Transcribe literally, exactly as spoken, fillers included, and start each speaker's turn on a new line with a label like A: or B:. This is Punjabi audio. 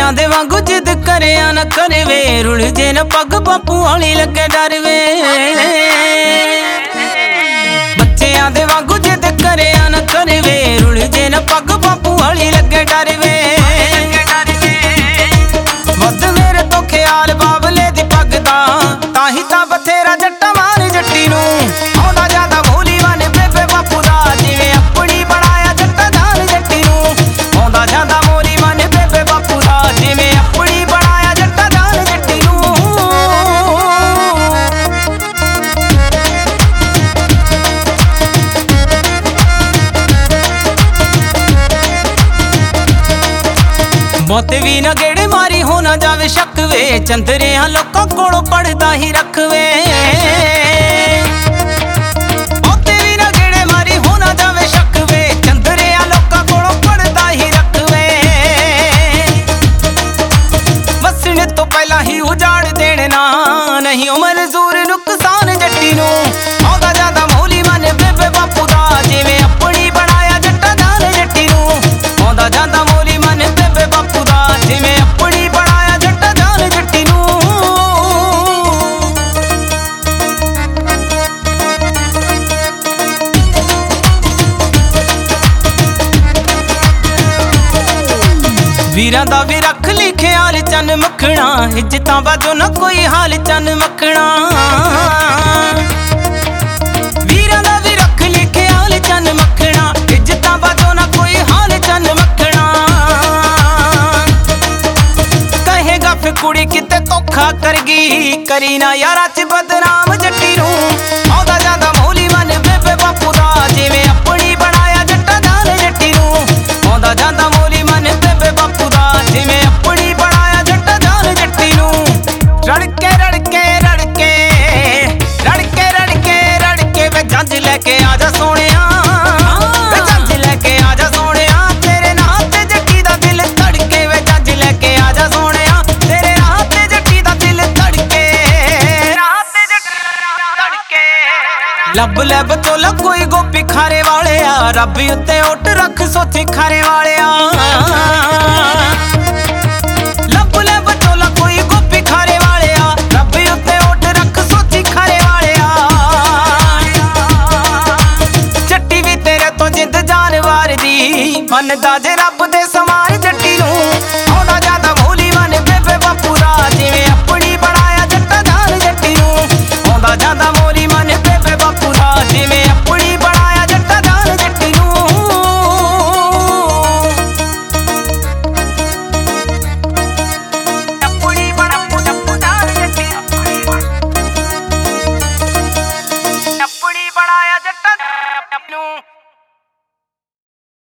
A: ਬੱਚਿਆਂ ਦੇ ਵਾਂਗੂ ਜਿੱਦ ਕਰਿਆ ਨਾ ਕਰੇ ਵੇ, ਰੁਲ ਜੇ ਨਾ ਪੱਗ ਬਾਪੂ ਹੌਲੀ ਲੱਗੇ ਡਰ ਵੇ। ਬੱਚਿਆਂ ਦੇ ਵਾਂਗੂ ਜਿੱਦ ਕਰਿਆ ਨਾ ਕਰੇ ਵੇ, ਰੁਲ ਜੇ ਨਾ ਪੱਗ ਬਾਪੂ ਹੌਲੀ ਲੱਗੇ ਡਰ ਵੇ। ਵੱਧ ਮੇਰੇ ਤੋਂ ਖਿਆਲ ਬਾਬਲੇ ਦੀ ਪੱਗ ਦਾ, ਤਾਂ ਹੀ ਤਾਂ ਬਥੇਰਾ ਜੱਟਾ ਮਾਰ ਜੱਟੀ ਨੂੰ ਆਉਂਦਾ ਜਾਂਦਾ ਭੋਲੀ ਬਣ ਬੇਬੇ ਬਾਪੂ ਦਾ, ਜਿਵੇਂ ਆਪਣੀ ਬਣਾਇਆ ਜੱਟਾ ਜਾਨ ਜੱਟੀ ਨੂੰ ਆਉਂਦਾ ਜਾਂਦਾ ਮੋਲੀ ਬਣ ਬੇਬੇ ਬਾਪੂ ਦਾ, ਜਿਵੇਂ ਆਪਣੀ ਬਣਾਇਆ ਜੱਟਾ ਜਾਨ ਜੱਟੀ ਨੂੰ। ਬਹੁਤੇ ਵੀ ਨਾ ਗੇੜੇ ਮਾਰੀ ਹੋ ਨਾ ਜਾਵੇ ਸ਼ੱਕ ਵੇ, ਚੰਦਰਿਆਂ ਲੋਕਾਂ ਕੋਲੋਂ ਪੜਦਾ ਹੀ ਰੱਖਵੇ। ਬਹੁਤੇ ਵੀ ਨਾ ਗੇੜੇ ਮਾਰੀ ਹੋ ਨਾ ਜਾਵੇ ਸ਼ੱਕ ਵੇ, ਚੰਦਰਿਆਂ ਲੋਕਾਂ ਕੋਲੋਂ ਪੜਦਾ ਹੀ ਰੱਖਵੇ। ਵਸਣ ਤੋਂ ਪਹਿਲਾਂ ਹੀ ਉਜਾੜ ਦੇਣਾ ਨਹੀਂ ਉਹ ਮਨਜ਼ੂਰ, ਨੁਕਸਾਨ ਜੱਟੀ ਨੂੰ ਆਉਂਦਾ ਜਾਂਦਾ ਮੋਲੀ ਮਨ ਬੇਬੇ ਬਾਪੂ ਦਾ, ਜਿਵੇਂ ਆਪਣੀ ਬਣਾਇਆ ਜੱਟਾ ਜਾਨ ਜੱਟੀ ਨੂੰ ਆਉਂਦਾ ਜਾਂਦਾ ਮੋਲੀ ਮਨ ਬੇਬੇ ਬਾਪੂ ਦਾ, ਜਿਵੇਂ ਆਪਣੀ ਬਣਾਇਆ ਜੱਟਾ ਜਾਨ ਜੱਟੀ ਨੂੰ। ਵੀਰਾਂ ਦਾ ਵੀ ਰੱਖ ਲਈ ਖਿਆਲ ਚੰਨ ਮੱਖਣਾ, ਇੱਜ਼ਤਾਂ ਬਾਝੋਂ ਨਾ ਕੋਈ ਹਾਲ ਚੰਨ ਮੱਖਣਾ। ਵੀਰਾਂ ਦਾ ਵੀ ਰੱਖ ਲਈ ਖਿਆਲ ਚੰਨ ਮੱਖਣਾ, ਇੱਜ਼ਤਾਂ ਬਾਝੋਂ ਨਾ ਕੋਈ ਹਾਲ ਚੰਨ ਮੱਖਣਾ। ਕਹੇਗਾ ਫਿਰ ਕੁੜੀ ਕਿਤੇ ਧੋਖਾ ਕਰ ਗਈ, ਕਰੀ ਨਾ ਯਾਰਾਂ ਚ ਬਦਨਾਮ ਜੱਟੀ ਨੂੰ ਆਉਂਦਾ ਜਾਂਦਾ ਮੋਲੀ ਮਨ ਬੇਬੇ ਬਾਪੂ ਦਾ, ਜਿਵੇਂ ਆਪਣੀ ਬਣਾਇਆ ਜੱਟਾ ਜਾਨ ਜੱਟੀ ਨੂੰ ਆਉਂਦਾ ਜਾਂਦਾ ਮੋਲੀ ਮਨ ਬੇਬੇ ਬਾਪੂ ਦਾ, ਜਿਵੇਂ ਆਪਣੀ ਬਣਾਇਆ ਜੱਟਾ ਜਾਨ ਜੱਟੀ ਨੂੰ। ਰੜਕੇ ਰੜਕੇ ਰੜਕੇ ਰੜਕੇ ਰੜਕੇ ਰੜਕੇ ਵੇ ਜੰਜ ਲੈ ਕੇ ਆ ਜਾ ਸੋਹਣਿਆ, ਵੇ ਜੰਜ ਲੈ ਕੇ ਆ ਜਾ ਸੋਹਣਿਆ, ਤੇਰੇ ਨਾਂ ਤੇ ਜੱਟੀ ਦਾ ਦਿਲ ਧੜਕੇ ਵੇ ਜੰਜ ਲੈ ਕੇ ਆ ਜਾ ਸੋਹਣਿਆ, ਤੇਰੇ ਨਾਂ ਤੇ ਜੱਟੀ ਦਾ ਦਿਲ ਧੜਕੇ, ਨਾਂ ਤੇ ਜੱਟੀ ਦਾ ਧੜਕੇ। ਲੱਭ ਲੈ ਬਚੋਲਾ ਕੋਈ ਗੋਪੀ ਖਾਰੇ ਵਾਲਿਆ, ਰੱਬ ਉੱਤੇ ਉੱਟ ਰੱਖ ਸੋਚੀ ਖਾਰੇ ਵਾਲਿਆ। ਲੱਭ ਲੈ ਬਚੋਲਾ ਕੋਈ ਗੋਪੀ ਖਾਰੇ ਵਾਲਿਆ, ਰੱਬ ਉੱਤੇ ਉੱਟ ਰੱਖ ਸੋਚੀ ਖਾਰੇ ਵਾਲਿਆ। ਜੱਟੀ ਵੀ ਤੇਰੇ ਤੋਂ ਜਿੱਦ ਜਾਨਵਾਰ ਦੀ ਮੰਨਦਾ ਜੇ